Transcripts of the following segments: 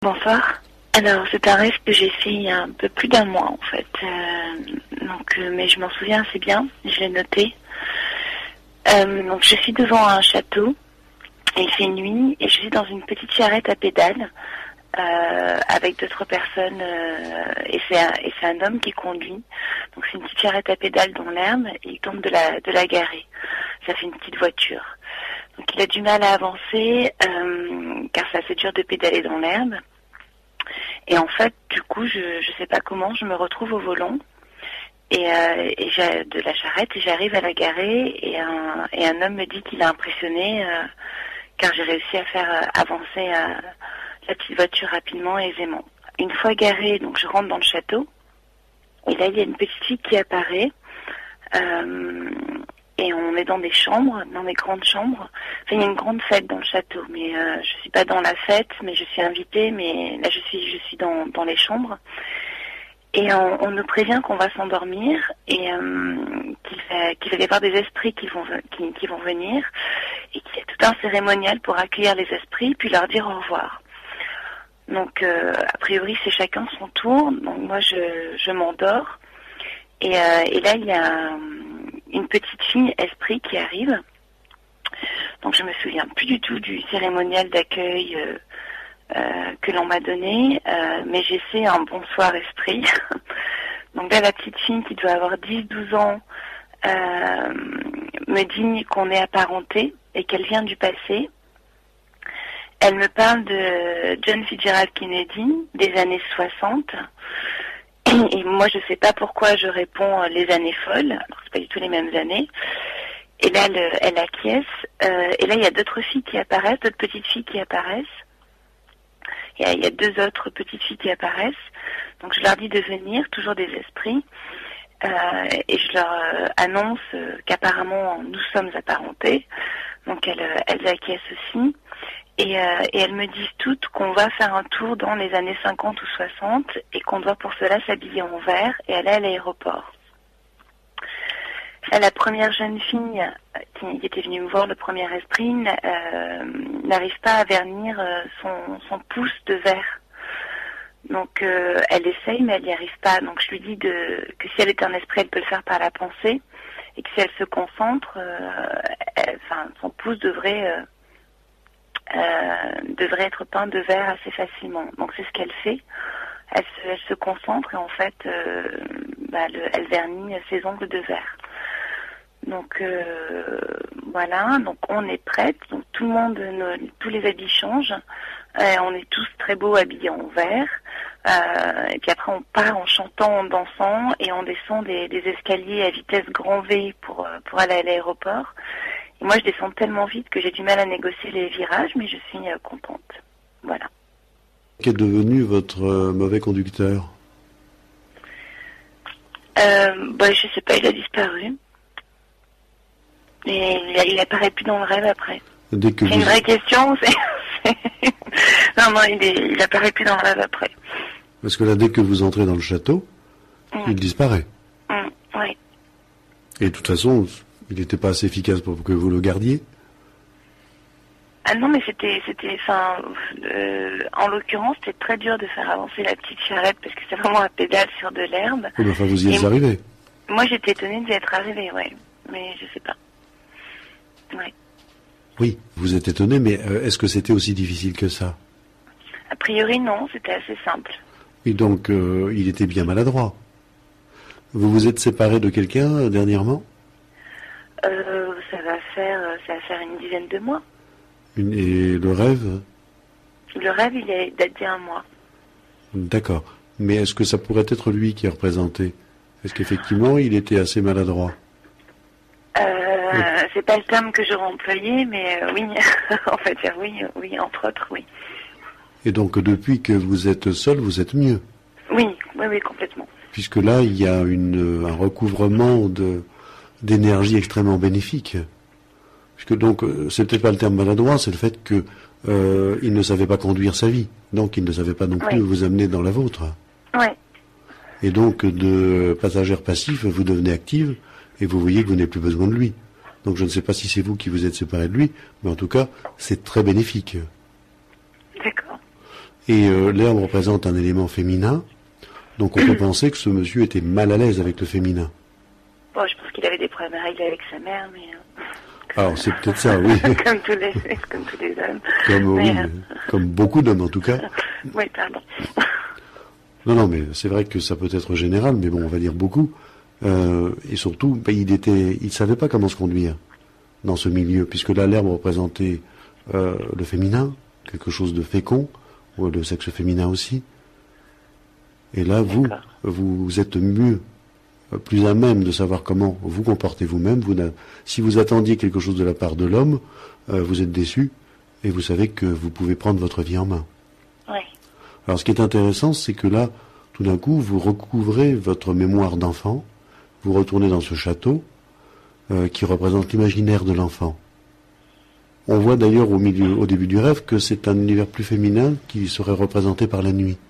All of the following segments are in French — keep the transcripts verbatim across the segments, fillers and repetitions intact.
Bonsoir. Alors, c'est un rêve que j'ai fait il y a un peu plus d'un mois, en fait. Euh, donc, euh, mais je m'en souviens assez bien, je l'ai noté. Euh, donc, je suis devant un château, et il fait nuit, et je suis dans une petite charrette à pédales, euh, avec d'autres personnes, euh, et c'est un, et c'est un homme qui conduit. Donc, c'est une petite charrette à pédales dans l'herbe, et il tente de la, de la garer. Ça fait une petite voiture. Donc, il a du mal à avancer, euh, car c'est assez dur de pédaler dans l'herbe. Et en fait, du coup, je ne sais pas comment, je me retrouve au volant et, euh, et j'ai de la charrette et j'arrive à la garer et un, et un homme me dit qu'il a impressionné euh, car j'ai réussi à faire euh, avancer euh, la petite voiture rapidement et aisément. Une fois garée, donc je rentre dans le château et là il y a une petite fille qui apparaît euh, et on est dans des chambres, dans des grandes chambres. Enfin, il y a une grande fête dans le château, mais euh, je suis pas dans la fête, mais je suis invitée, mais là je suis je suis dans, dans les chambres. Et on, on nous prévient qu'on va s'endormir et euh, qu'il va, qu'il va y avoir des esprits qui vont qui, qui vont venir et qu'il y a tout un cérémonial pour accueillir les esprits puis leur dire au revoir. Donc euh, a priori c'est chacun son tour. Donc moi je je m'endors et, euh, et là il y a une petite fille esprit qui arrive. Donc je me souviens plus du tout du cérémonial d'accueil euh, euh, que l'on m'a donné, euh, mais j'essaie un bonsoir esprit. Donc là la petite fille qui doit avoir dix douze ans euh, me dit qu'on est apparentés et qu'elle vient du passé. Elle me parle de John Fitzgerald Kennedy des années soixante. Et moi, je sais pas pourquoi je réponds les années folles. Alors, c'est pas du tout les mêmes années. Et là, elle, elle acquiesce. Euh, et là, il y a d'autres filles qui apparaissent, d'autres petites filles qui apparaissent. Il y a, il y a deux autres petites filles qui apparaissent. Donc, je leur dis de venir, toujours des esprits. Euh, et je leur euh, annonce euh, qu'apparemment, nous sommes apparentés. Donc, elles, elles acquiescent aussi. Et, euh, et elles me disent toutes qu'on va faire un tour dans les années cinquante ou soixante et qu'on doit pour cela s'habiller en vert et aller à l'aéroport. Là, la première jeune fille qui, qui était venue me voir, le premier esprit, euh, n'arrive pas à vernir euh, son, son pouce de verre. Donc euh, elle essaye mais elle n'y arrive pas. Donc je lui dis de, que si elle est un esprit, elle peut le faire par la pensée et que si elle se concentre, euh, elle, enfin, son pouce devrait... Euh, Euh, devrait être peint de vert assez facilement. Donc c'est ce qu'elle fait. Elle se, elle se concentre et en fait, euh, bah, le, elle vernit ses ongles de vert. Donc euh, voilà. Donc on est prête. Donc tout le monde, nos, tous les habits changent. Euh, on est tous très beaux habillés en vert. Euh, et puis après on part en chantant, en dansant et on descend des, des escaliers à vitesse grand V pour pour aller à l'aéroport. Et moi, je descends tellement vite que j'ai du mal à négocier les virages, mais je suis euh, contente. Voilà. Qu'est devenu votre euh, mauvais conducteur? euh, bah, Je sais pas, il a disparu. Et il, il apparaît plus dans le rêve après. Dès que c'est vous... une vraie question. C'est, c'est... Non, non, il, est, il apparaît plus dans le rêve après. Parce que là, dès que vous entrez dans le château, mmh. il disparaît. Mmh, oui. Et de toute façon... il n'était pas assez efficace pour que vous le gardiez? Ah non, mais c'était, c'était, enfin, euh, en l'occurrence, c'était très dur de faire avancer la petite charrette parce que c'est vraiment un pédale sur de l'herbe. Oui, mais enfin, vous y êtes arrivé. Moi, j'étais étonnée d'y être arrivée, ouais, mais je sais pas. Ouais. Oui, vous êtes étonné, mais euh, est-ce que c'était aussi difficile que ça? A priori, non, c'était assez simple. Et donc, euh, il était bien maladroit. Vous vous êtes séparé de quelqu'un euh, dernièrement? Euh, ça va faire, ça va faire une dizaine de mois. Une, et le rêve? Le rêve, il est daté un mois. D'accord. Mais est-ce que ça pourrait être lui qui est représenté? Est-ce qu'effectivement, il était assez maladroit? euh, oui. C'est pas le terme que j'aurais employé, mais euh, oui, en fait, oui, oui, entre autres, oui. Et donc, depuis que vous êtes seul, vous êtes mieux? Oui, oui, oui, complètement. Puisque là, il y a une, un recouvrement de... d'énergie extrêmement bénéfique. Puisque donc, c'est peut-être pas le terme maladroit, c'est le fait que euh, il ne savait pas conduire sa vie. Donc, il ne savait pas non plus oui. vous amener dans la vôtre. Oui. Et donc, de passagère passif, vous devenez active et vous voyez que vous n'avez plus besoin de lui. Donc, je ne sais pas si c'est vous qui vous êtes séparé de lui, mais en tout cas, c'est très bénéfique. D'accord. Et euh, l'herbe représente un élément féminin, donc on peut penser que ce monsieur était mal à l'aise avec le féminin. Bon, je pense qu'il avait des problèmes à régler avec sa mère, mais... Euh, Alors, c'est peut-être ça, oui. comme, tous les, comme tous les hommes. Comme, mais, oui, euh... comme beaucoup d'hommes, en tout cas. Oui, pardon. Non, non, mais c'est vrai que ça peut être général, mais bon, on va dire beaucoup. Euh, et surtout, ben, il était, il savait pas comment se conduire dans ce milieu, puisque là, l'herbe représentait euh, le féminin, quelque chose de fécond, ou le sexe féminin aussi. Et là, vous, vous êtes mieux, plus à même de savoir comment vous comportez vous-même. Vous, si vous attendiez quelque chose de la part de l'homme, euh, vous êtes déçu, et vous savez que vous pouvez prendre votre vie en main. Oui. Alors, ce qui est intéressant, c'est que là, tout d'un coup, vous recouvrez votre mémoire d'enfant, vous retournez dans ce château euh, qui représente l'imaginaire de l'enfant. On voit d'ailleurs au milieu, au début du rêve, que c'est un univers plus féminin qui serait représenté par la nuit.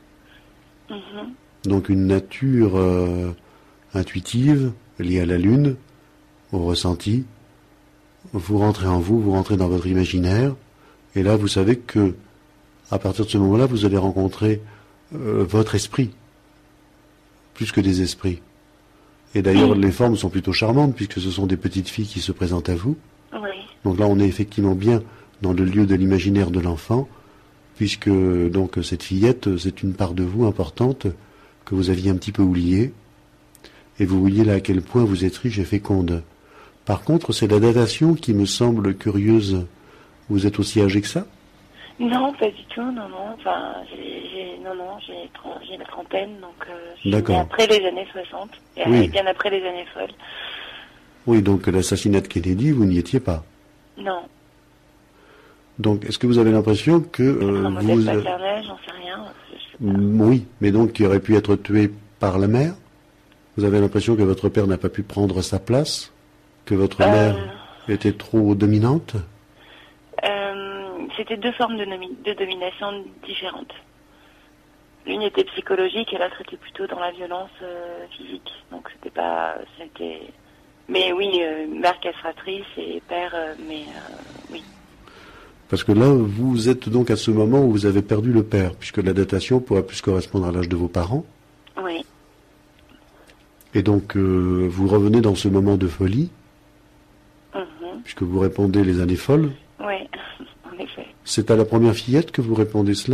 Mm-hmm. Donc une nature euh, intuitive, liée à la lune, au ressenti. Vous rentrez en vous, vous rentrez dans votre imaginaire, et là vous savez que, à partir de ce moment-là, vous allez rencontrer euh, votre esprit, plus que des esprits. Et d'ailleurs, les formes sont plutôt charmantes, puisque ce sont des petites filles qui se présentent à vous. Oui. Donc là, on est effectivement bien dans le lieu de l'imaginaire de l'enfant, puisque donc cette fillette, c'est une part de vous importante que vous aviez un petit peu oubliée. Et vous voyez là à quel point vous êtes riche et féconde. Par contre, c'est la datation qui me semble curieuse. Vous êtes aussi âgé que ça ? Non, pas du tout, non, non. Enfin, j'ai, j'ai, non, non, j'ai, j'ai la trentaine, donc euh, je suis née après les années soixante, et oui. Bien après les années folles. Oui, donc l'assassinat de Kennedy, vous n'y étiez pas. Non. Donc, est-ce que vous avez l'impression que euh, un vous... modèle paternel, j'en sais rien. Je sais pas. Oui, mais donc qui aurait pu être tué par la mère. Vous avez l'impression que votre père n'a pas pu prendre sa place, que votre euh... mère était trop dominante. Euh... C'était deux formes de, nomi- de domination différentes. L'une était psychologique et l'autre était plutôt dans la violence euh, physique. Donc c'était pas, c'était, mais oui, euh, mère castratrice et père, euh, mais euh, oui. Parce que là, vous êtes donc à ce moment où vous avez perdu le père, puisque la datation pourra plus correspondre à l'âge de vos parents. Oui. Et donc euh, vous revenez dans ce moment de folie, mm-hmm. puisque vous répondez les années folles. Oui. Effet. C'est à la première fillette que vous répondez cela ?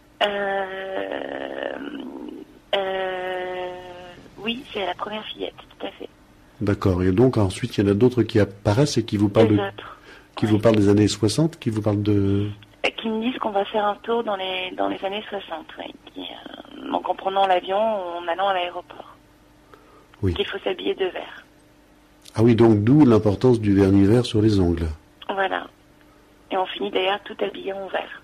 euh, euh, Oui, c'est à la première fillette, tout à fait. D'accord. Et donc ensuite, il y en a d'autres qui apparaissent et qui vous parlent, de, qui oui. vous parlent des années soixante, qui vous parlent de... Qui me disent qu'on va faire un tour dans les, dans les années soixante, oui. Qui, euh, donc en prenant l'avion ou en allant à l'aéroport. Oui. Qu'il faut s'habiller de vert. Ah oui, donc d'où l'importance du vernis vert sur les ongles. Voilà. Et on finit d'ailleurs tout habillé en vert.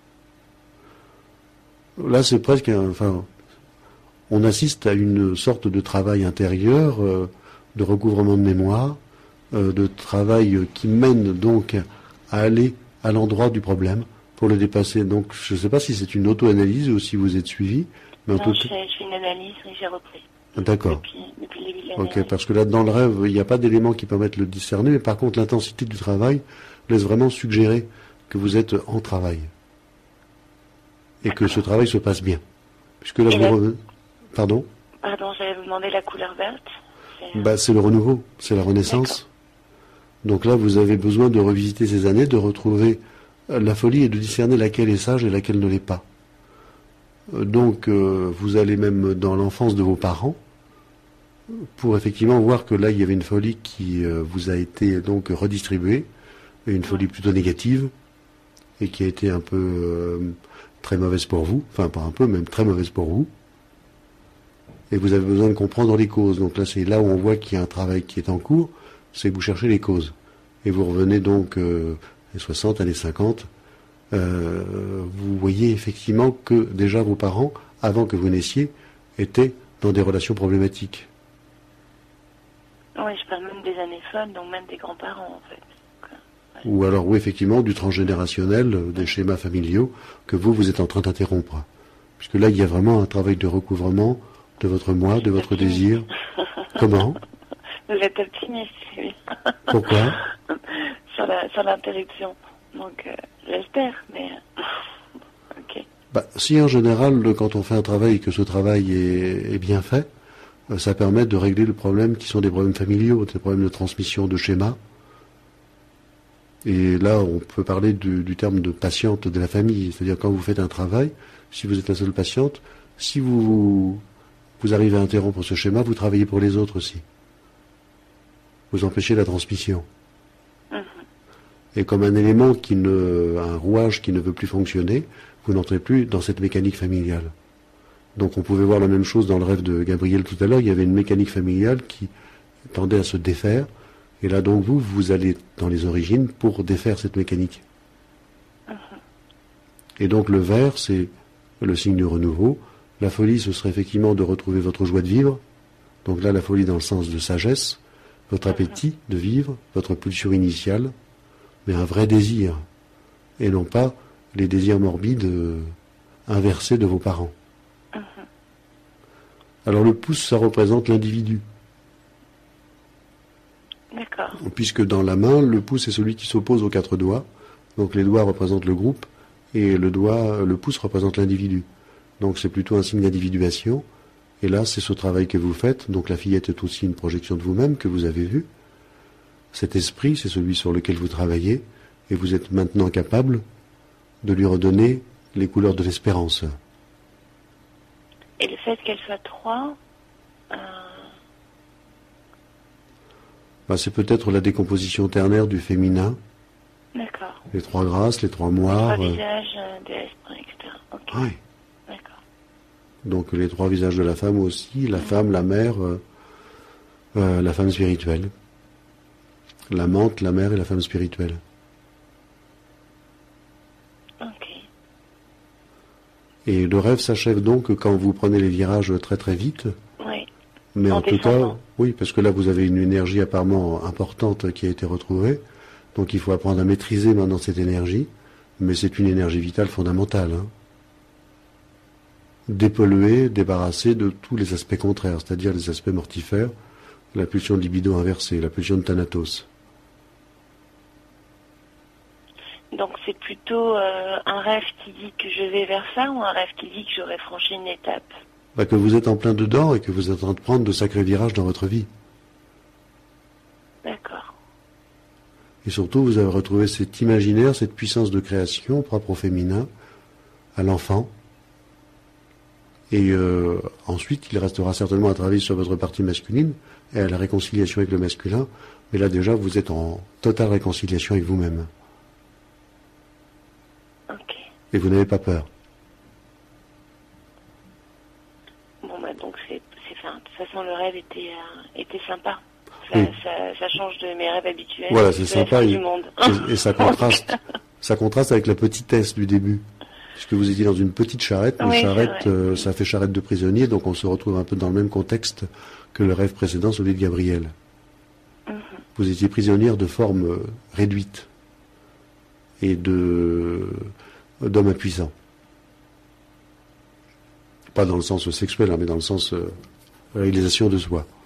Là, c'est presque un, enfin, on assiste à une sorte de travail intérieur, euh, de recouvrement de mémoire, euh, de travail qui mène donc à aller à l'endroit du problème pour le dépasser. Donc, je ne sais pas si c'est une auto-analyse ou si vous êtes suivi. Mais non, en tout je, fais, je fais une analyse et j'ai repris. D'accord. Depuis, depuis le début de l'année. Ok, parce que là, dans le rêve, il n'y a pas d'éléments qui permettent de le discerner, mais par contre, l'intensité du travail laisse vraiment suggérer que vous êtes en travail. Et que ce travail se passe bien. Puisque là, et vous la... revenez... Pardon Pardon, j'allais vous demander la couleur verte. C'est, bah, c'est le renouveau, c'est la renaissance. D'accord. Donc là, vous avez besoin de revisiter ces années, de retrouver la folie et de discerner laquelle est sage et laquelle ne l'est pas. Donc, euh, vous allez même dans l'enfance de vos parents pour effectivement voir que là, il y avait une folie qui euh, vous a été donc redistribuée, et une folie plutôt négative, et qui a été un peu euh, très mauvaise pour vous, enfin pas un peu, même très mauvaise pour vous. Et vous avez besoin de comprendre les causes. Donc là, c'est là où on voit qu'il y a un travail qui est en cours, c'est que vous cherchez les causes. Et vous revenez donc euh, années soixante, années cinquante, euh, vous voyez effectivement que déjà vos parents, avant que vous naissiez, étaient dans des relations problématiques. Oui, je parle même des années folles, donc même des grands-parents en fait. Ou alors, oui, effectivement, du transgénérationnel, des schémas familiaux, que vous, vous êtes en train d'interrompre. Puisque là, il y a vraiment un travail de recouvrement de votre moi, de votre désir. Comment ? Vous êtes optimiste, oui. Pourquoi ? sur, la, sur l'interruption. Donc, euh, j'espère, mais... ok. Bah, si en général, quand on fait un travail et que ce travail est, est bien fait, ça permet de régler le problème qui sont des problèmes familiaux, des problèmes de transmission de schémas. Et là, on peut parler du, du terme de patiente de la famille. C'est-à-dire, quand vous faites un travail, si vous êtes la seule patiente, si vous, vous arrivez à interrompre ce schéma, vous travaillez pour les autres aussi. Vous empêchez la transmission. Mmh. Et comme un élément qui ne, un rouage qui ne veut plus fonctionner, vous n'entrez plus dans cette mécanique familiale. Donc on pouvait voir la même chose dans le rêve de Gabriel tout à l'heure. Il y avait une mécanique familiale qui tendait à se défaire. Et là donc vous, vous allez dans les origines pour défaire cette mécanique. Uh-huh. Et donc le vert, c'est le signe du renouveau. La folie, ce serait effectivement de retrouver votre joie de vivre. Donc là, la folie dans le sens de sagesse, votre appétit uh-huh. de vivre, votre pulsion initiale, mais un vrai désir. Et non pas les désirs morbides euh, inversés de vos parents. Alors le pouce, ça représente l'individu. D'accord. Puisque dans la main, le pouce est celui qui s'oppose aux quatre doigts. Donc les doigts représentent le groupe et le doigt, le pouce représente l'individu. Donc c'est plutôt un signe d'individuation. Et là, c'est ce travail que vous faites. Donc la fillette est aussi une projection de vous-même que vous avez vue. Cet esprit, c'est celui sur lequel vous travaillez. Et vous êtes maintenant capable de lui redonner les couleurs de l'espérance. Et le fait qu'elle soit trois, euh... bah, c'est peut-être la décomposition ternaire du féminin. D'accord. Les trois grâces, les trois moires. Les trois visages de l'esprit, et cetera. Okay. Oui. D'accord. Donc les trois visages de la femme aussi, la mmh. femme, la mère, euh, euh, la femme spirituelle. L'amante, la mère et la femme spirituelle. Et le rêve s'achève donc quand vous prenez les virages très très vite. Oui. Mais en, en tout descendant. cas, oui, parce que là vous avez une énergie apparemment importante qui a été retrouvée. Donc il faut apprendre à maîtriser maintenant cette énergie. Mais c'est une énergie vitale fondamentale. Hein. Dépolluer, débarrasser de tous les aspects contraires, c'est-à-dire les aspects mortifères, la pulsion de libido inversée, la pulsion de Thanatos. Donc c'est plutôt euh, un rêve qui dit que je vais vers ça ou un rêve qui dit que j'aurais franchi une étape? Bah, que vous êtes en plein dedans et que vous êtes en train de prendre de sacrés virages dans votre vie. D'accord. Et surtout, vous avez retrouvé cet imaginaire, cette puissance de création propre au féminin, à l'enfant. Et euh, ensuite, il restera certainement à travailler sur votre partie masculine et à la réconciliation avec le masculin. Mais là déjà, vous êtes en totale réconciliation avec vous-même. Et vous n'avez pas peur. Bon, bah donc, c'est, c'est, fin, de toute façon, le rêve était, euh, était sympa. Ça, oui. ça, ça change de mes rêves habituels. Voilà, c'est sympa. Et, du monde. et, et ça contraste. ça contraste avec la petitesse du début. Puisque vous étiez dans une petite charrette. Une oui, charrette, euh, ça fait charrette de prisonnier, donc on se retrouve un peu dans le même contexte que le rêve précédent, celui de Gabriel. Mm-hmm. Vous étiez prisonnière de forme euh, réduite. Et de... d'homme impuissant. Pas dans le sens sexuel, hein, mais dans le sens euh, réalisation de soi.